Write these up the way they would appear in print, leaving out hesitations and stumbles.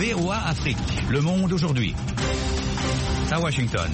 VOA Afrique, Le Monde aujourd'hui. À Washington.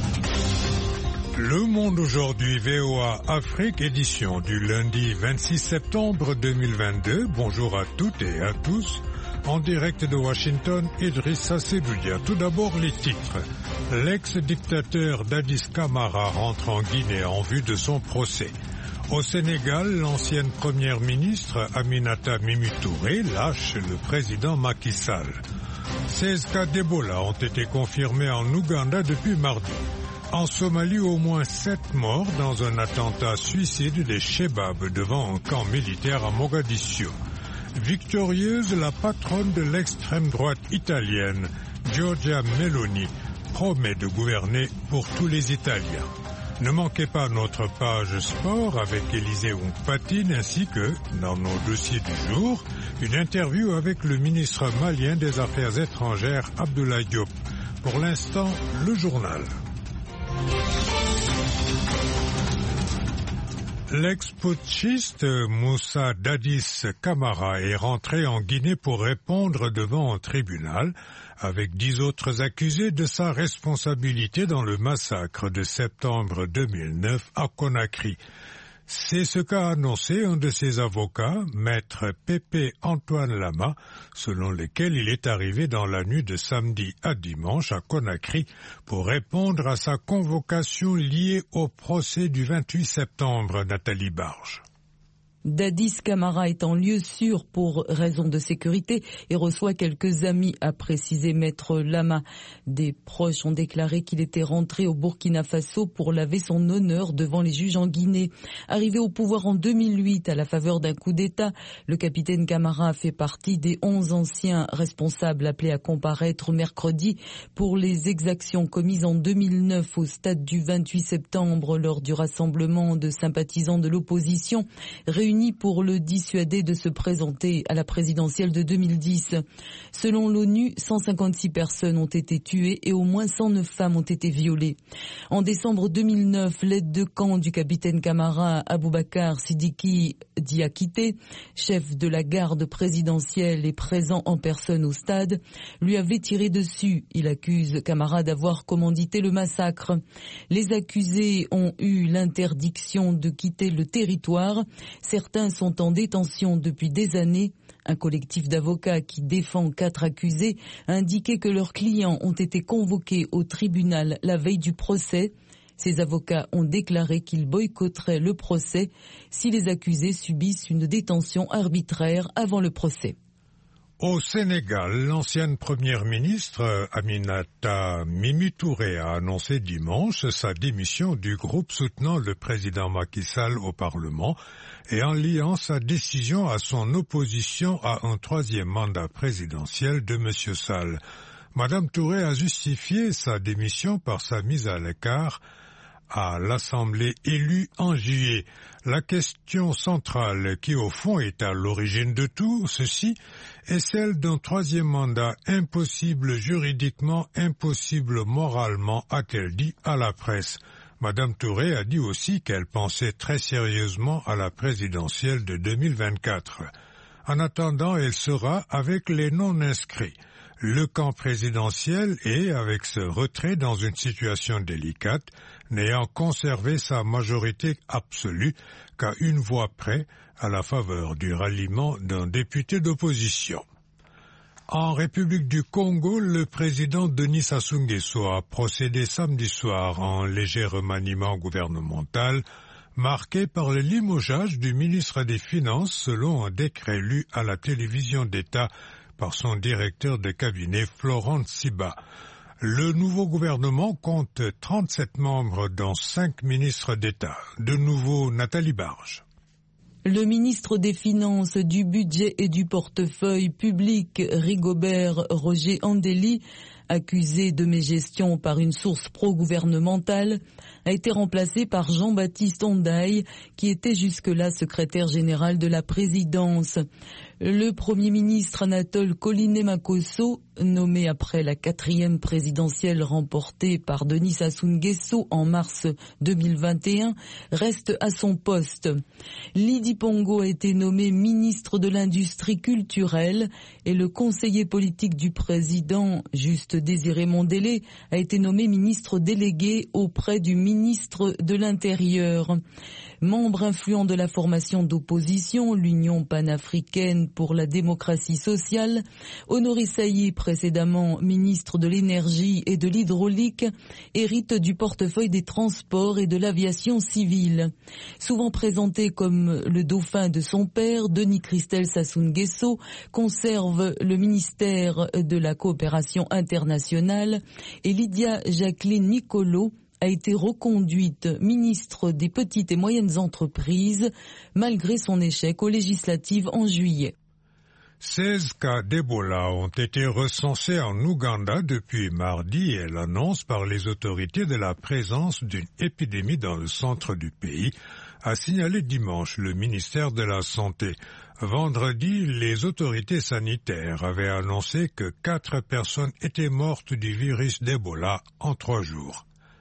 Le Monde aujourd'hui, VOA Afrique, édition du lundi 26 septembre 2022. Bonjour à toutes et à tous. En direct de Washington, Idrissa Seloudia. Tout d'abord les titres. L'ex-dictateur Dadis Camara rentre en Guinée en vue de son procès. Au Sénégal, l'ancienne première ministre Aminata Mimi Touré lâche le président Macky Sall. 16 cas d'Ebola ont été confirmés en Ouganda depuis mardi. En Somalie, au moins 7 morts dans un attentat suicide des Chebabs devant un camp militaire à Mogadiscio. Victorieuse, la patronne de l'extrême droite italienne, Giorgia Meloni, promet de gouverner pour tous les Italiens. Ne manquez pas notre page sport avec Élisée Oungpatine ainsi que, dans nos dossiers du jour, une interview avec le ministre malien des Affaires étrangères Abdoulaye Diop. Pour l'instant, le journal. L'ex-putschiste Moussa Dadis Camara est rentré en Guinée pour répondre devant un tribunal avec 10 autres accusés de sa responsabilité dans le massacre de septembre 2009 à Conakry. C'est ce qu'a annoncé un de ses avocats, maître Pépé Antoine Lama, selon lequel il est arrivé dans la nuit de samedi à dimanche à Conakry pour répondre à sa convocation liée au procès du 28 septembre, Nathalie Barge. Dadis Camara est en lieu sûr pour raison de sécurité et reçoit quelques amis, a précisé maître Lama. Des proches ont déclaré qu'il était rentré au Burkina Faso pour laver son honneur devant les juges en Guinée. Arrivé au pouvoir en 2008 à la faveur d'un coup d'État, le capitaine Camara a fait partie des 11 anciens responsables appelés à comparaître mercredi pour les exactions commises en 2009 au stade du 28 septembre lors du rassemblement de sympathisants de l'opposition réunis pour le dissuader de se présenter à la présidentielle de 2010. Selon l'ONU, 156 personnes ont été tuées et au moins 109 femmes ont été violées. En décembre 2009, l'aide de camp du capitaine Camara, Aboubacar Sidiki Diakité, chef de la garde présidentielle et présent en personne au stade, lui avait tiré dessus. Il accuse Camara d'avoir commandité le massacre. Les accusés ont eu l'interdiction de quitter le territoire. Certains sont en détention depuis des années. Un collectif d'avocats qui défend 4 accusés a indiqué que leurs clients ont été convoqués au tribunal la veille du procès. Ces avocats ont déclaré qu'ils boycotteraient le procès si les accusés subissent une détention arbitraire avant le procès. Au Sénégal, l'ancienne première ministre Aminata Mimi Touré a annoncé dimanche sa démission du groupe soutenant le président Macky Sall au Parlement et en liant sa décision à son opposition à un 3e mandat présidentiel de M. Sall. Madame Touré a justifié sa démission par sa mise à l'écart à l'Assemblée élue en juillet. La question centrale qui au fond est à l'origine de tout ceci est celle d'un 3e mandat impossible juridiquement, impossible moralement, a-t-elle dit à la presse. Madame Touré a dit aussi qu'elle pensait très sérieusement à la présidentielle de 2024. En attendant, elle sera avec les non-inscrits. Le camp présidentiel est, avec ce retrait, dans une situation délicate, n'ayant conservé sa majorité absolue qu'à une voix près à la faveur du ralliement d'un député d'opposition. En République du Congo, le président Denis Sassou Nguesso a procédé samedi soir en léger remaniement gouvernemental, marqué par le limogeage du ministre des Finances selon un décret lu à la télévision d'État par son directeur de cabinet Florent Tsiba. Le nouveau gouvernement compte 37 membres dont 5 ministres d'État. De nouveau, Nathalie Barge. Le ministre des Finances, du Budget et du Portefeuille public, Rigobert Roger Andély, accusé de mégestion par une source pro-gouvernementale, a été remplacé par Jean-Baptiste Ondaye, qui était jusque-là secrétaire général de la présidence. Le Premier ministre Anatole Koliné-Makosso, nommé après la 4e présidentielle remportée par Denis Sassou Nguesso en mars 2021, reste à son poste. Lydie Pongo a été nommé ministre de l'Industrie culturelle et le conseiller politique du président, Juste Désiré Mondélé, a été nommé ministre délégué auprès du ministre de l'Intérieur. Membre influent de la formation d'opposition, l'Union panafricaine pour la démocratie sociale, Honoré Saïe, précédemment ministre de l'énergie et de l'hydraulique, hérite du portefeuille des transports et de l'aviation civile. Souvent présenté comme le dauphin de son père, Denis Christel Sassou Nguesso conserve le ministère de la coopération internationale et Lydia Jacqueline Nicolo a été reconduite ministre des petites et moyennes entreprises malgré son échec aux législatives en juillet. 16 cas d'Ebola ont été recensés en Ouganda depuis mardi et l'annonce par les autorités de la présence d'une épidémie dans le centre du pays a signalé dimanche le ministère de la Santé. Vendredi, les autorités sanitaires avaient annoncé que 4 personnes étaient mortes du virus d'Ebola en 3 jours.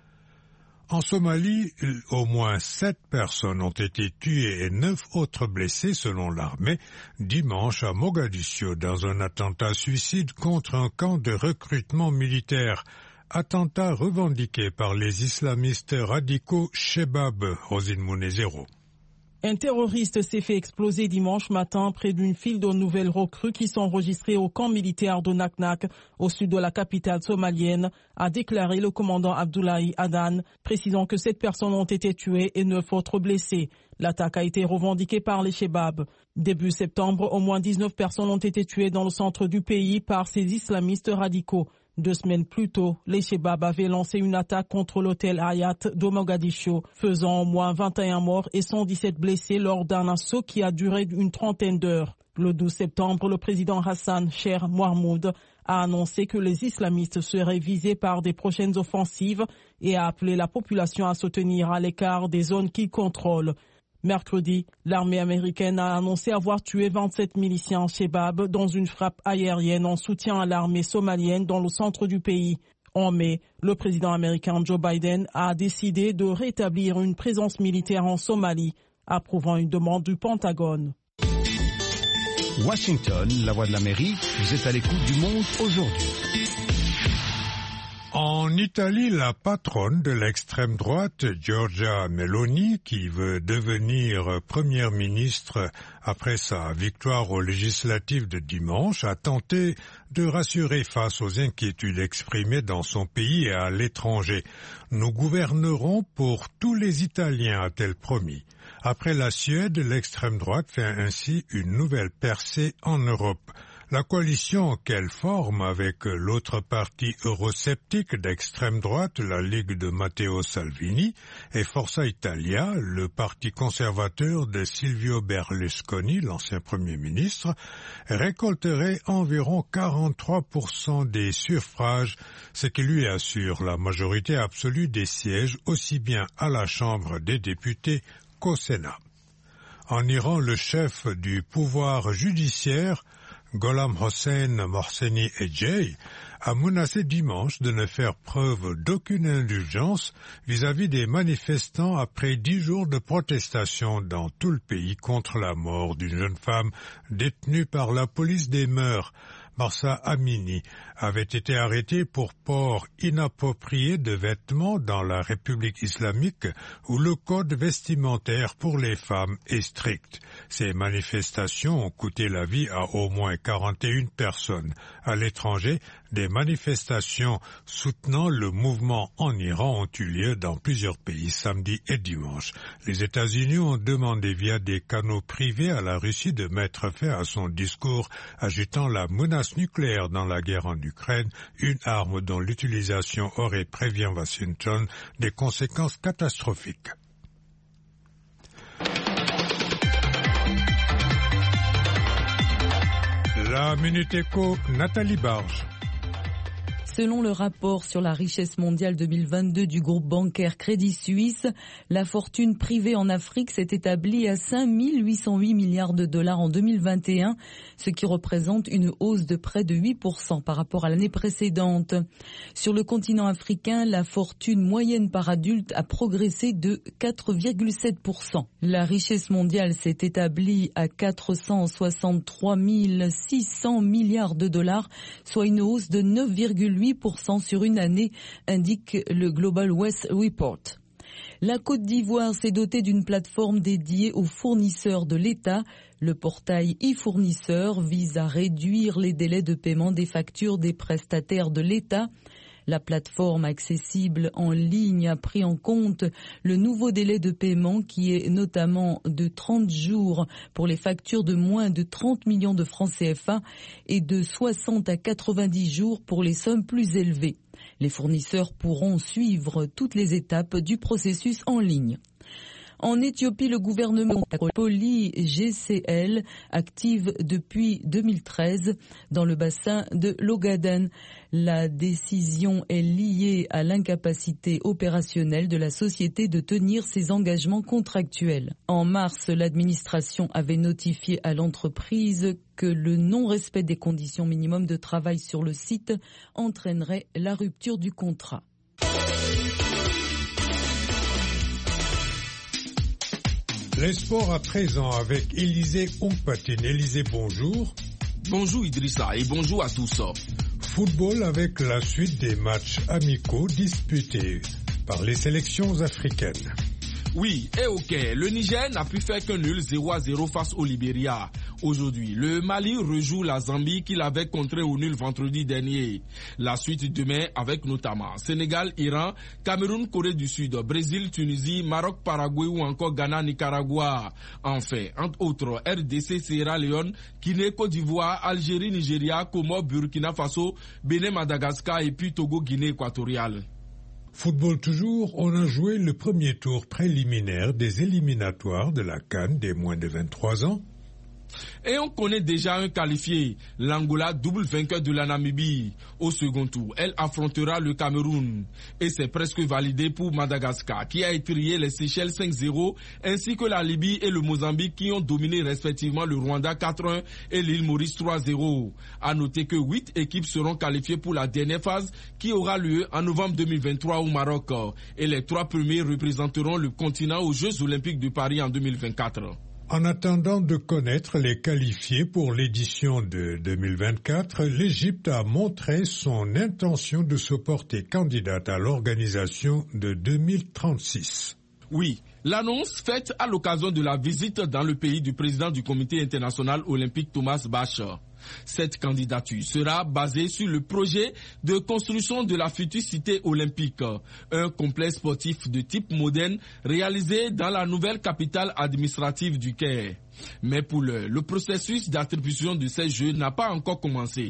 En Somalie, au moins 7 personnes ont été tuées et 9 autres blessées selon l'armée dimanche à Mogadiscio dans un attentat suicide contre un camp de recrutement militaire. Attentat revendiqué par les islamistes radicaux Shebab, Rosine Mounezero. Un terroriste s'est fait exploser dimanche matin près d'une file de nouvelles recrues qui sont enregistrées au camp militaire de Naknak, au sud de la capitale somalienne, a déclaré le commandant Abdoulaye Adan, précisant que 7 personnes ont été tuées et 9 autres blessées. L'attaque a été revendiquée par les Shebab. Début septembre, au moins 19 personnes ont été tuées dans le centre du pays par ces islamistes radicaux. 2 semaines plus tôt, les Shebab avaient lancé une attaque contre l'hôtel Hayat de Mogadiscio, faisant au moins 21 morts et 117 blessés lors d'un assaut qui a duré une trentaine d'heures. Le 12 septembre, le président Hassan Sheikh Mohamud a annoncé que les islamistes seraient visés par des prochaines offensives et a appelé la population à se tenir à l'écart des zones qu'ils contrôlent. Mercredi, l'armée américaine a annoncé avoir tué 27 miliciens Shebab dans une frappe aérienne en soutien à l'armée somalienne dans le centre du pays. En mai, le président américain Joe Biden a décidé de rétablir une présence militaire en Somalie, approuvant une demande du Pentagone. Washington, la voix de l'Amérique, vous êtes à l'écoute du monde aujourd'hui. En Italie, la patronne de l'extrême droite, Giorgia Meloni, qui veut devenir première ministre après sa victoire aux législatives de dimanche, a tenté de rassurer face aux inquiétudes exprimées dans son pays et à l'étranger. Nous gouvernerons pour tous les Italiens, a-t-elle promis. Après la Suède, l'extrême droite fait ainsi une nouvelle percée en Europe. La coalition qu'elle forme avec l'autre parti eurosceptique d'extrême droite, la Ligue de Matteo Salvini, et Forza Italia, le parti conservateur de Silvio Berlusconi, l'ancien Premier ministre, récolterait environ 43% des suffrages, ce qui lui assure la majorité absolue des sièges aussi bien à la Chambre des députés qu'au Sénat. En Iran, le chef du pouvoir judiciaire, Gholam Hossein Mohseni Ejei, a menacé dimanche de ne faire preuve d'aucune indulgence vis-à-vis des manifestants après 10 jours de protestation dans tout le pays contre la mort d'une jeune femme détenue par la police des mœurs. Mahsa Amini avait été arrêté pour port inapproprié de vêtements dans la République islamique où le code vestimentaire pour les femmes est strict. Ces manifestations ont coûté la vie à au moins 41 personnes. À l'étranger, des manifestations soutenant le mouvement en Iran ont eu lieu dans plusieurs pays samedi et dimanche. Les États-Unis ont demandé via des canaux privés à la Russie de mettre fin à son discours, ajoutant la menace nucléaire dans la guerre en Ukraine, une arme dont l'utilisation aurait, prévient Washington, des conséquences catastrophiques. La Minute Éco, Nathalie Barge. Selon le rapport sur la richesse mondiale 2022 du groupe bancaire Crédit Suisse, la fortune privée en Afrique s'est établie à 5 808 milliards de dollars en 2021, ce qui représente une hausse de près de 8% par rapport à l'année précédente. Sur le continent africain, la fortune moyenne par adulte a progressé de 4,7%. La richesse mondiale s'est établie à 463 600 milliards de dollars, soit une hausse de 9,8% sur une année, indique le Global West Report. La Côte d'Ivoire s'est dotée d'une plateforme dédiée aux fournisseurs de l'État. Le portail e-fournisseur vise à réduire les délais de paiement des factures des prestataires de l'État. La plateforme accessible en ligne a pris en compte le nouveau délai de paiement qui est notamment de 30 jours pour les factures de moins de 30 millions de francs CFA et de 60 à 90 jours pour les sommes plus élevées. Les fournisseurs pourront suivre toutes les étapes du processus en ligne. En Éthiopie, le gouvernement Poly GCL active depuis 2013 dans le bassin de l'Ogaden. La décision est liée à l'incapacité opérationnelle de la société de tenir ses engagements contractuels. En mars, l'administration avait notifié à l'entreprise que le non-respect des conditions minimum de travail sur le site entraînerait la rupture du contrat. Les sports à présent avec Élisée Onkpatine. Élisée, bonjour. Bonjour Idrissa et bonjour à tous. Football avec la suite des matchs amicaux disputés par les sélections africaines. Oui, et ok, le Niger n'a pu faire qu'un nul 0-0 face au Libéria. Aujourd'hui, le Mali rejoue la Zambie qu'il avait contrée au nul vendredi dernier. La suite demain avec notamment Sénégal, Iran, Cameroun, Corée du Sud, Brésil, Tunisie, Maroc, Paraguay ou encore Ghana, Nicaragua. Enfin, entre autres, RDC, Sierra Leone, Guinée, Côte d'Ivoire, Algérie, Nigeria, Comores, Burkina Faso, Bénin, Madagascar et puis Togo, Guinée équatoriale. Football toujours, on a joué le premier tour préliminaire des éliminatoires de la CAN des moins de 23 ans. Et on connaît déjà un qualifié, l'Angola, double vainqueur de la Namibie. Au second tour, elle affrontera le Cameroun. Et c'est presque validé pour Madagascar, qui a étrié les Seychelles 5-0, ainsi que la Libye et le Mozambique qui ont dominé respectivement le Rwanda 4-1 et l'île Maurice 3-0. À noter que 8 équipes seront qualifiées pour la dernière phase qui aura lieu en novembre 2023 au Maroc. Et les 3 premiers représenteront le continent aux Jeux Olympiques de Paris en 2024. En attendant de connaître les qualifiés pour l'édition de 2024, l'Égypte a montré son intention de se porter candidate à l'organisation de 2036. Oui, l'annonce faite à l'occasion de la visite dans le pays du président du Comité international olympique Thomas Bach. Cette candidature sera basée sur le projet de construction de la future cité olympique, un complexe sportif de type moderne réalisé dans la nouvelle capitale administrative du Caire. Mais pour le processus d'attribution de ces Jeux n'a pas encore commencé.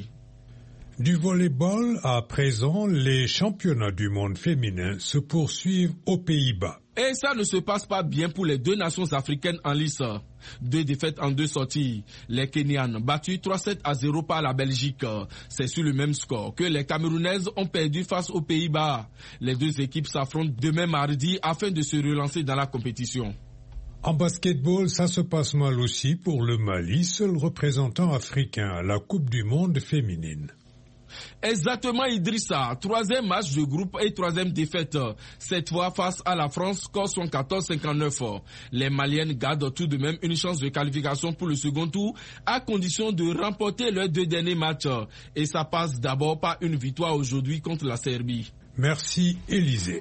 Du volleyball à présent, les championnats du monde féminin se poursuivent aux Pays-Bas. Et ça ne se passe pas bien pour les 2 nations africaines en lice. 2 défaites en 2 sorties. Les Kenyanes battus 3-7-0 par la Belgique. C'est sur le même score que les Camerounaises ont perdu face aux Pays-Bas. Les 2 équipes s'affrontent demain mardi afin de se relancer dans la compétition. En basketball, ça se passe mal aussi pour le Mali, seul représentant africain à la Coupe du monde féminine. Exactement Idrissa, 3e match de groupe et 3e défaite, cette fois face à la France, score 114-59. Les Maliennes gardent tout de même une chance de qualification pour le second tour à condition de remporter leurs 2 derniers matchs. Et ça passe d'abord par une victoire aujourd'hui contre la Serbie. Merci Élisée.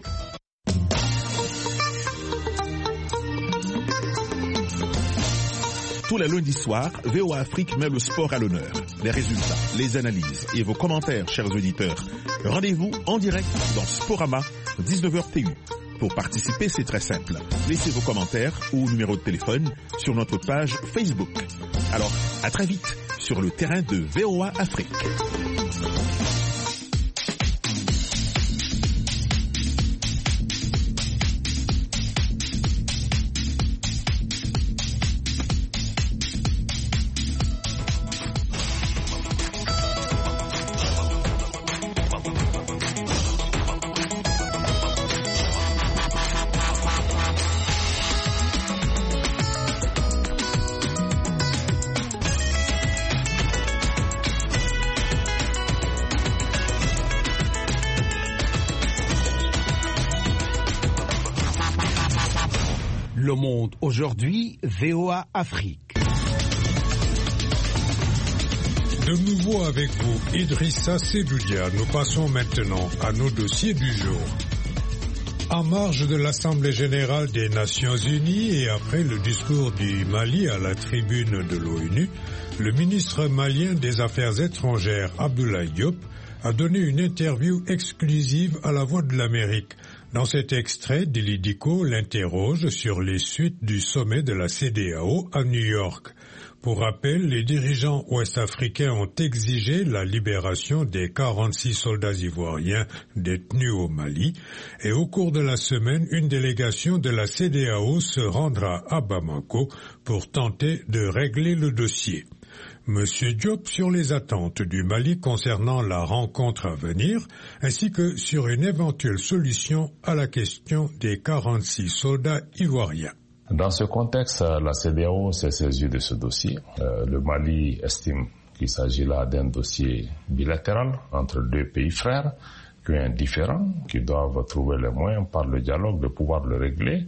Tous les lundis soirs, VOA Afrique met le sport à l'honneur. Les résultats, les analyses et vos commentaires, chers auditeurs. Rendez-vous en direct dans Sporama, 19h TU. Pour participer, c'est très simple. Laissez vos commentaires ou numéro de téléphone sur notre page Facebook. Alors, à très vite sur le terrain de VOA Afrique. Le Monde aujourd'hui, VOA Afrique. De nouveau avec vous, Idrissa Sedoudia. Nous passons maintenant à nos dossiers du jour. En marge de l'Assemblée générale des Nations unies et après le discours du Mali à la tribune de l'ONU, le ministre malien des Affaires étrangères, Abdoulaye Diop, a donné une interview exclusive à La Voix de l'Amérique. Dans cet extrait, Dili Diko l'interroge sur les suites du sommet de la CEDEAO à New York. Pour rappel, les dirigeants ouest-africains ont exigé la libération des 46 soldats ivoiriens détenus au Mali et au cours de la semaine, une délégation de la CEDEAO se rendra à Bamako pour tenter de régler le dossier. Monsieur Diop sur les attentes du Mali concernant la rencontre à venir, ainsi que sur une éventuelle solution à la question des 46 soldats ivoiriens. Dans ce contexte, la CEDEAO s'est saisie de ce dossier. Le Mali estime qu'il s'agit là d'un dossier bilatéral entre deux pays frères, qui est indifférent, qui doivent trouver les moyens par le dialogue de pouvoir le régler.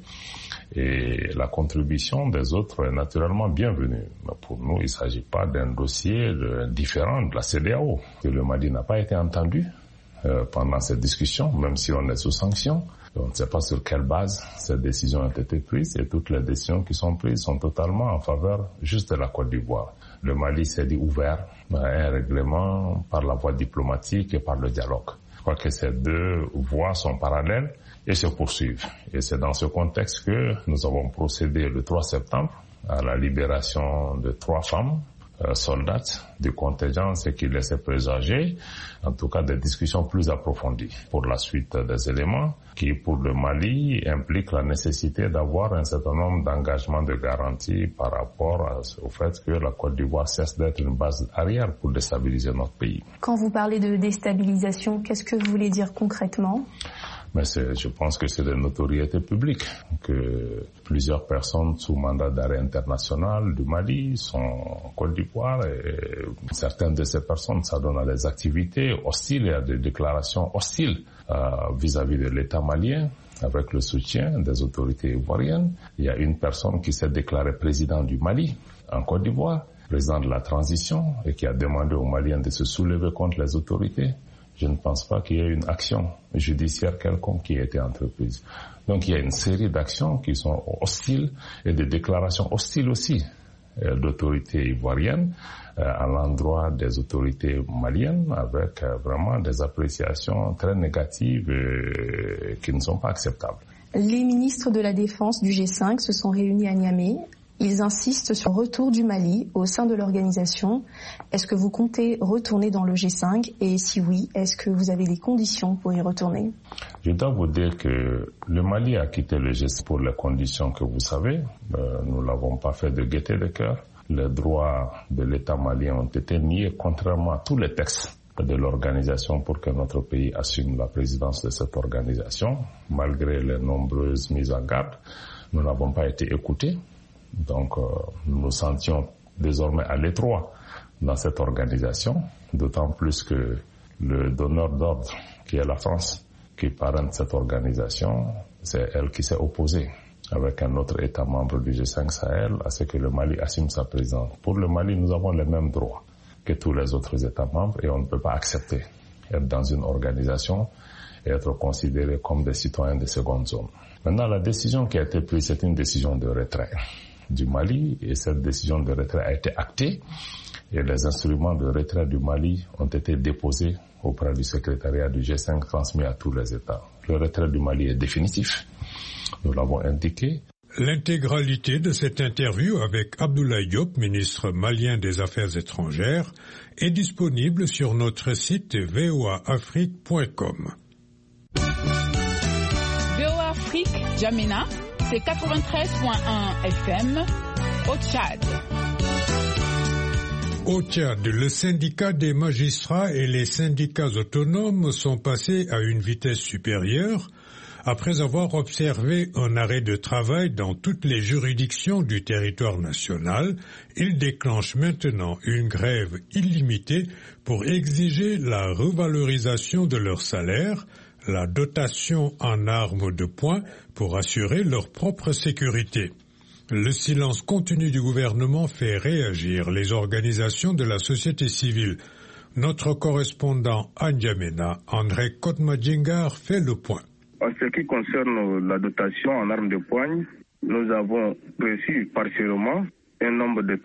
Et la contribution des autres est naturellement bienvenue. Mais pour nous, il ne s'agit pas d'un dossier différent de la CEDEAO. Le Mali n'a pas été entendu pendant cette discussion, même si on est sous sanction. On ne sait pas sur quelle base ces décisions ont été prises et toutes les décisions qui sont prises sont totalement en faveur juste de la Côte d'Ivoire. Le Mali s'est dit ouvert à un règlement par la voie diplomatique et par le dialogue. Je crois que ces deux voies sont parallèles et se poursuivent. Et c'est dans ce contexte que nous avons procédé le 3 septembre à la libération de 3 femmes soldats du contingent, ce qui laissait présager, en tout cas, des discussions plus approfondies pour la suite des éléments qui, pour le Mali, impliquent la nécessité d'avoir un certain nombre d'engagements de garantie par rapport au fait que la Côte d'Ivoire cesse d'être une base arrière pour déstabiliser notre pays. Quand vous parlez de déstabilisation, qu'est-ce que vous voulez dire concrètement ? Mais je pense que c'est de notoriété publique que plusieurs personnes sous mandat d'arrêt international du Mali sont en Côte d'Ivoire et certaines de ces personnes s'adonnent à des activités hostiles et à des déclarations hostiles vis-à-vis de l'État malien avec le soutien des autorités ivoiriennes. Il y a une personne qui s'est déclarée président du Mali en Côte d'Ivoire, président de la transition et qui a demandé aux Maliens de se soulever contre les autorités. Je ne pense pas qu'il y ait une action judiciaire quelconque qui ait été entreprise. Donc il y a une série d'actions qui sont hostiles et des déclarations hostiles aussi d'autorités ivoiriennes à l'endroit des autorités maliennes avec vraiment des appréciations très négatives qui ne sont pas acceptables. Les ministres de la Défense du G5 se sont réunis à Niamey. Ils insistent sur le retour du Mali au sein de l'organisation. Est-ce que vous comptez retourner dans le G5 et si oui, est-ce que vous avez des conditions pour y retourner? Je dois vous dire que le Mali a quitté le G5 pour les conditions que vous savez. Nous ne l'avons pas fait de gaieté de cœur. Les droits de l'État malien ont été niés contrairement à tous les textes de l'organisation pour que notre pays assume la présidence de cette organisation. Malgré les nombreuses mises en garde, nous n'avons pas été écoutés. Donc, nous nous sentions désormais à l'étroit dans cette organisation, d'autant plus que le donneur d'ordre, qui est la France, qui parraine cette organisation, c'est elle qui s'est opposée avec un autre État membre du G5 Sahel à ce que le Mali assume sa présidence. Pour le Mali, nous avons les mêmes droits que tous les autres États membres et on ne peut pas accepter être dans une organisation et être considéré comme des citoyens de seconde zone. Maintenant, la décision qui a été prise, c'est une décision de retrait du Mali et cette décision de retrait a été actée et les instruments de retrait du Mali ont été déposés auprès du secrétariat du G5 transmis à tous les États. Le retrait du Mali est définitif, nous l'avons indiqué. L'intégralité de cette interview avec Abdoulaye Diop, ministre malien des Affaires étrangères, est disponible sur notre site voaafrique.com. VOA Afrique, Djamena, c'est 93.1 FM au Tchad. Au Tchad, le syndicat des magistrats et les syndicats autonomes sont passés à une vitesse supérieure. Après avoir observé un arrêt de travail dans toutes les juridictions du territoire national, ils déclenchent maintenant une grève illimitée pour exiger la revalorisation de leur salaire, la dotation en armes de poing pour assurer leur propre sécurité. Le silence continu du gouvernement fait réagir les organisations de la société civile. Notre correspondant à N'Djamena, André Kotmadjingar, fait le point. En ce qui concerne la dotation en armes de poing, nous avons reçu partiellement un nombre de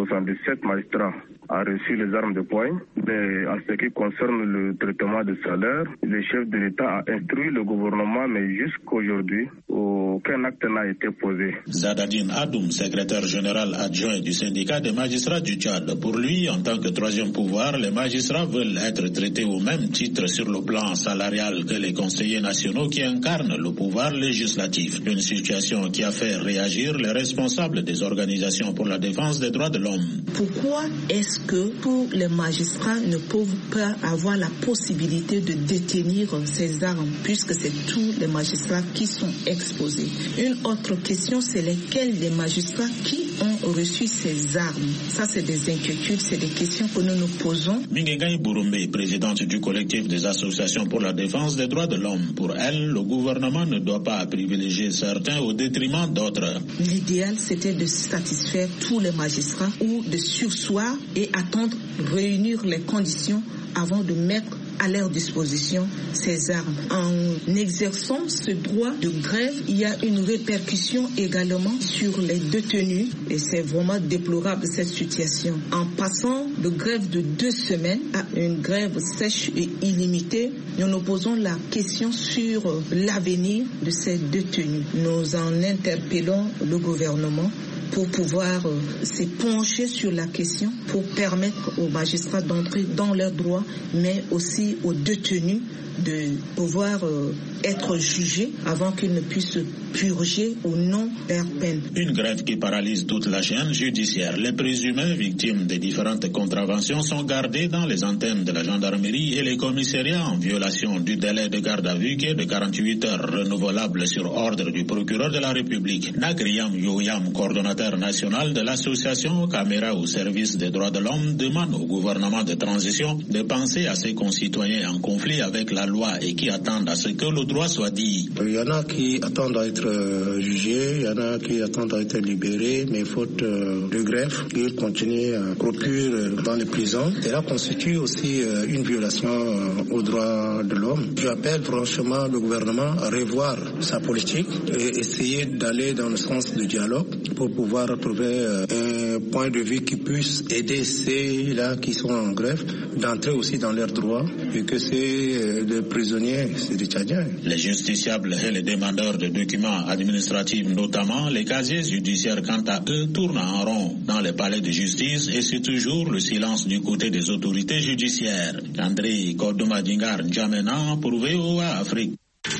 377 magistrats a reçu les armes de poing. Mais en ce qui concerne le traitement des salaires, le chef de l'État a instruit le gouvernement, mais jusqu'aujourd'hui, aucun acte n'a été posé. Zadadine Adoum, secrétaire général adjoint du syndicat des magistrats du Tchad. Pour lui, en tant que troisième pouvoir, les magistrats veulent être traités au même titre sur le plan salarial que les conseillers nationaux qui incarnent le pouvoir législatif. Une situation qui a fait réagir les responsables des organisations pour la défense des droits de l'homme. Pourquoi est-ce que pour les magistrats ne peuvent pas avoir la possibilité de détenir ces armes puisque c'est tous les magistrats qui sont exposés? Une autre question, c'est lesquels les magistrats qui ont reçu ces armes? Ça, c'est des inquiétudes, c'est des questions que nous nous posons. Mingengai Bourumbe, présidente du collectif des associations pour la défense des droits de l'homme. Pour elle, le gouvernement ne doit pas privilégier certains au détriment d'autres. L'idéal, c'était de satisfaire tous les magistrats ou de surseoir et attendre, réunir les conditions avant de mettre à leur disposition ces armes. En exerçant ce droit de grève, il y a une répercussion également sur les détenus et c'est vraiment déplorable cette situation. En passant de grève de 2 semaines à une grève sèche et illimitée, nous nous posons la question sur l'avenir de ces détenus. Nous en interpellons le gouvernement pour pouvoir se pencher sur la question, pour permettre aux magistrats d'entrer dans leurs droits, mais aussi aux détenus de pouvoir être jugés avant qu'ils ne puissent purger ou non leur peine. Une grève qui paralyse toute la chaîne judiciaire. Les présumés victimes des différentes contraventions sont gardés dans les antennes de la gendarmerie et les commissariats en violation du délai de garde à vue qui est de 48 heures renouvelable sur ordre du procureur de la République. Nagriam Yoyam, coordonnateur national de l'association Caméra au service des droits de l'homme, demande au gouvernement de transition de penser à ses concitoyens en conflit avec la loi et qui attendent à ce que le droit soit dit. Il y en a qui attendent à être jugés, il y en a qui attendent à être libérés, mais faute de grève, ils continuent à procurer dans les prisons. Cela constitue aussi une violation aux droits de l'homme. J'appelle franchement le gouvernement à revoir sa politique et essayer d'aller dans le sens du dialogue pour pouvoir trouver un point de vue qui puisse aider ceux-là qui sont en grève d'entrer aussi dans leurs droits et que c'est des prisonniers, c'est des Tchadiens. Les justiciables et les demandeurs de documents administratifs, notamment les casiers judiciaires, quant à eux, tournent en rond dans les palais de justice et c'est toujours le silence du côté des autorités judiciaires. André Kotmadjingar, N'Djamena pour VOA Afrique.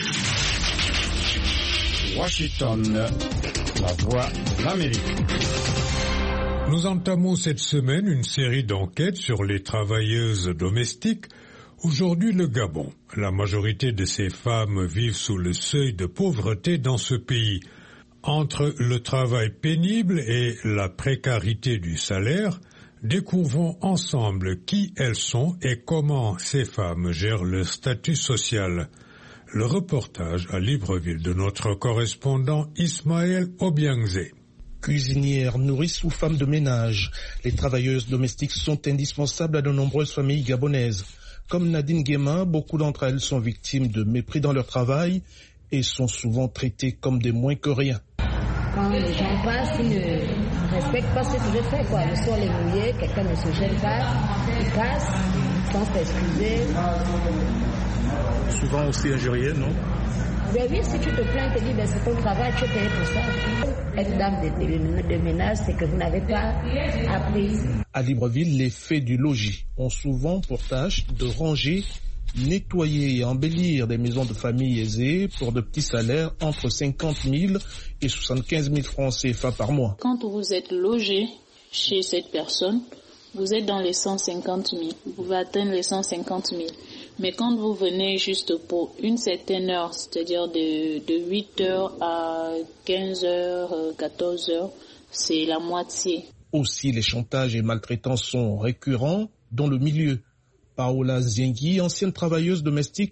Washington, la voix de l'Amérique. Nous entamons cette semaine une série d'enquêtes sur les travailleuses domestiques. Aujourd'hui, le Gabon. La majorité de ces femmes vivent sous le seuil de pauvreté dans ce pays. Entre le travail pénible et la précarité du salaire, découvrons ensemble qui elles sont et comment ces femmes gèrent leur statut social. Le reportage à Libreville de notre correspondant Ismaël Obiangze. Cuisinières, nourrices ou femmes de ménage, les travailleuses domestiques sont indispensables à de nombreuses familles gabonaises. Comme Nadine Guéma, beaucoup d'entre elles sont victimes de mépris dans leur travail et sont souvent traitées comme des moins que rien. Quand les gens passent, ils ne respectent pas ce que je fais, quoi. Le sol est mouillé, quelqu'un ne se gêne pas, ils passent, sans s'excuser. Souvent aussi injurieux, non? Ben oui, si tu te plains, tu te dis, ben c'est ton travail, tu es payé pour ça. Être dame de ménage, c'est que vous n'avez pas appris. À Libreville, les fées du logis ont souvent pour tâche de ranger, nettoyer et embellir des maisons de famille aisées pour de petits salaires entre 50 000 et 75 000 francs CFA par mois. Quand vous êtes logé chez cette personne, vous êtes dans les 150 000. Vous pouvez atteindre les 150 000. Mais quand vous venez juste pour une certaine heure, c'est-à-dire de 8 heures à 15 heures, 14 heures, c'est la moitié. Aussi, les chantages et maltraitances sont récurrents dans le milieu. Paola Ziengui, ancienne travailleuse domestique,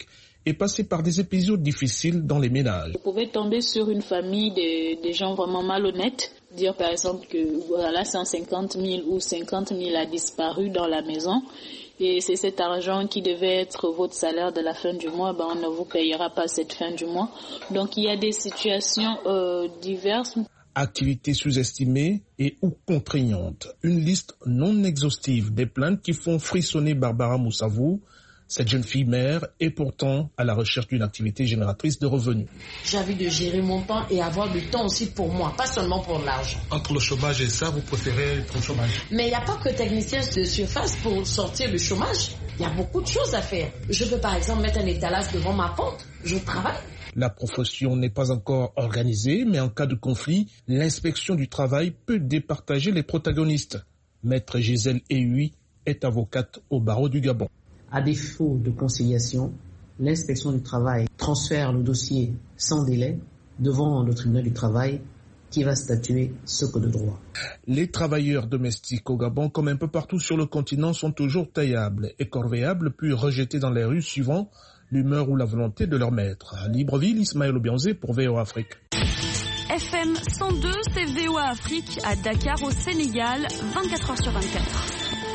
et passer par des épisodes difficiles dans les ménages. Vous pouvez tomber sur une famille de gens vraiment malhonnêtes, dire par exemple que voilà 150 000 ou 50 000 a disparu dans la maison et c'est cet argent qui devait être votre salaire de la fin du mois, on ne vous payera pas cette fin du mois. Donc il y a des situations diverses. Activités sous-estimées et ou contraignantes. Une liste non exhaustive des plaintes qui font frissonner Barbara Moussavou. Cette jeune fille mère est pourtant à la recherche d'une activité génératrice de revenus. J'ai envie de gérer mon temps et avoir du temps aussi pour moi, pas seulement pour l'argent. Entre le chômage et ça, vous préférez le chômage? Mais il n'y a pas que technicien de surface pour sortir le chômage. Il y a beaucoup de choses à faire. Je peux par exemple mettre un étalage devant ma porte. Je travaille. La profession n'est pas encore organisée, mais en cas de conflit, l'inspection du travail peut départager les protagonistes. Maître Gisèle Ehui est avocate au barreau du Gabon. À défaut de conciliation, l'inspection du travail transfère le dossier sans délai devant le tribunal du travail qui va statuer ce que de droit. Les travailleurs domestiques au Gabon, comme un peu partout sur le continent, sont toujours taillables, écorvéables, puis rejetés dans les rues suivant l'humeur ou la volonté de leur maître. À Libreville, Ismaël Obianzé pour VOA Afrique. FM 102, c'est VOA Afrique à Dakar au Sénégal, 24h sur 24.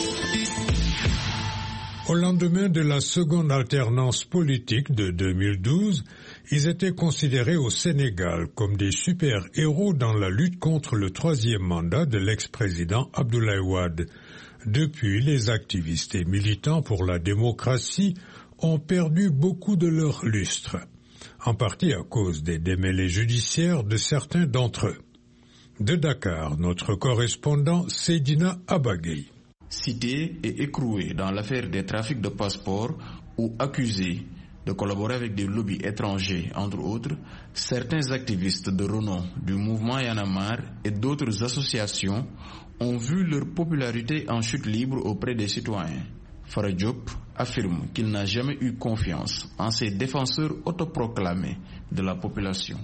Au lendemain de la seconde alternance politique de 2012, ils étaient considérés au Sénégal comme des super-héros dans la lutte contre le troisième mandat de l'ex-président Abdoulaye Wade. Depuis, les activistes et militants pour la démocratie ont perdu beaucoup de leur lustre, en partie à cause des démêlés judiciaires de certains d'entre eux. De Dakar, notre correspondant Seydina Abagay. Cités et écroués dans l'affaire des trafics de passeports ou accusés de collaborer avec des lobbies étrangers, entre autres, certains activistes de renom du mouvement Y en a marre et d'autres associations ont vu leur popularité en chute libre auprès des citoyens. Farah Diop affirme qu'il n'a jamais eu confiance en ces défenseurs autoproclamés de la population.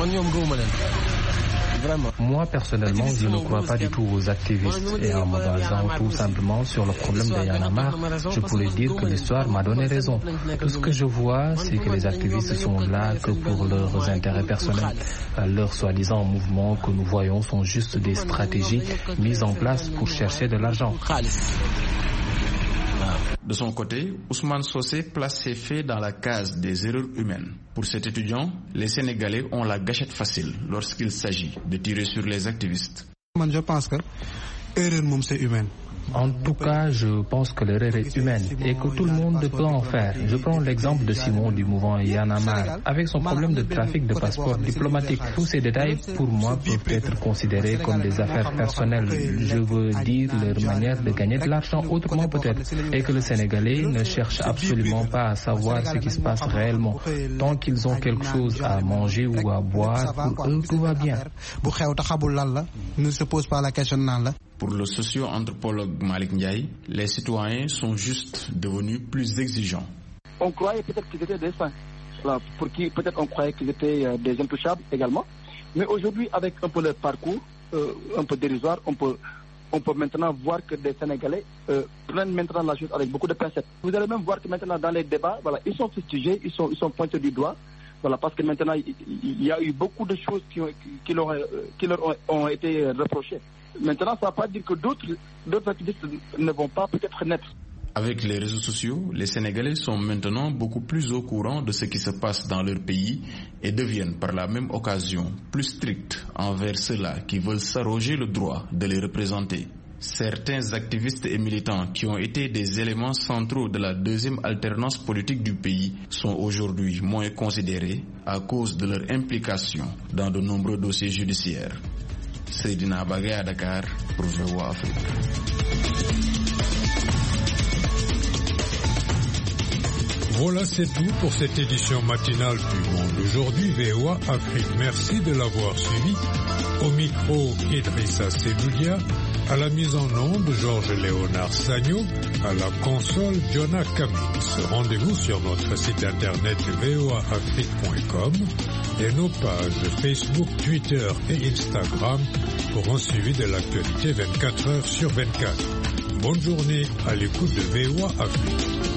Moi, personnellement, je ne crois pas du tout aux activistes et en me basant tout simplement sur le problème de Y en a marre, je pourrais dire que l'histoire m'a donné raison. Tout ce que je vois, c'est que les activistes sont là que pour leurs intérêts personnels. Leurs soi-disant mouvements que nous voyons sont juste des stratégies mises en place pour chercher de l'argent. De son côté, Ousmane Sossé place ses faits dans la case des erreurs humaines. Pour cet étudiant, les Sénégalais ont la gâchette facile lorsqu'il s'agit de tirer sur les activistes. Je pense que l'erreur, c'est humaine. En tout cas, je pense que l'erreur est humaine et que tout le monde peut en faire. Je prends l'exemple de Simon du mouvement Y en a marre. Avec son problème de trafic de passeports diplomatiques, tous ces détails, pour moi, peuvent être considérés comme des affaires personnelles. Je veux dire leur manière de gagner de l'argent autrement peut-être. Et que le Sénégalais ne cherche absolument pas à savoir ce qui se passe réellement. Tant qu'ils ont quelque chose à manger ou à boire, pour eux, tout va bien. Ne se pose pas la question. Pour le socio-anthropologue Malik Ndiaye, les citoyens sont juste devenus plus exigeants. On croyait peut-être qu'ils étaient des saints, pour qui peut-être on croyait qu'ils étaient des intouchables également. Mais aujourd'hui, avec un peu leur parcours, un peu dérisoire, on peut maintenant voir que des Sénégalais prennent maintenant la chose avec beaucoup de pincettes. Vous allez même voir que maintenant dans les débats, ils sont fustigés, ils sont pointés du doigt. Parce que maintenant, il y a eu beaucoup de choses qui leur ont été reprochées. Maintenant, ça ne va pas dire que d'autres activistes ne vont pas peut-être naître. Avec les réseaux sociaux, les Sénégalais sont maintenant beaucoup plus au courant de ce qui se passe dans leur pays et deviennent par la même occasion plus stricts envers ceux-là qui veulent s'arroger le droit de les représenter. Certains activistes et militants qui ont été des éléments centraux de la deuxième alternance politique du pays sont aujourd'hui moins considérés à cause de leur implication dans de nombreux dossiers judiciaires. Seydina Bagay à Dakar pour VOA Afrique. Voilà, c'est tout pour cette édition matinale du Monde aujourd'hui, VOA Afrique. Merci de l'avoir suivi. Au micro, Idrissa Seloudia. À la mise en onde, Georges-Léonard Sagno. À la console, Jonah Cummings. Rendez-vous sur notre site internet voaafrique.com et nos pages Facebook, Twitter et Instagram pour un suivi de l'actualité 24 heures sur 24. Bonne journée à l'écoute de VOA Afrique.